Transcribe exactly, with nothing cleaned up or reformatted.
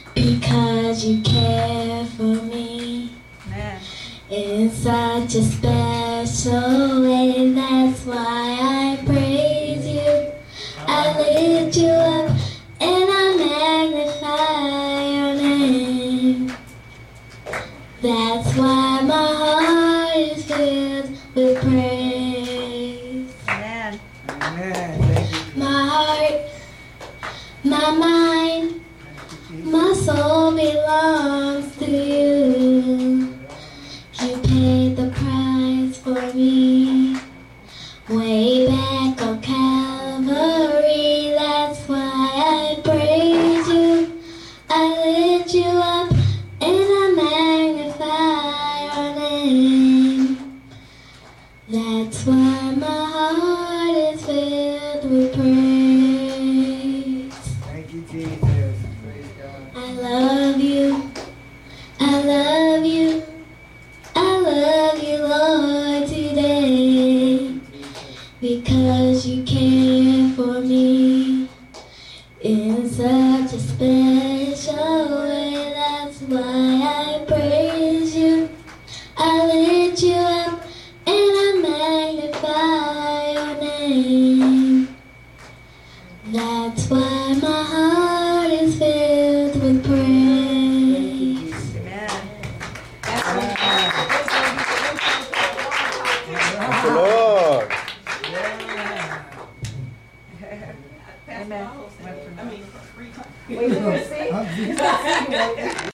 because you care for me. Amen. In such a special way, that's why I praise you. I lift you up and I magnify your name. That's why my heart is filled with praise. Amen. Amen. Thank you. My heart, my mind, my soul belongs to you. You paid the price for me way back on Calvary. That's why I praise you. I lift you up and I magnify your name. That's why my heart is filled with praise. Thank you, Jesus. Praise God. I love you. I love you.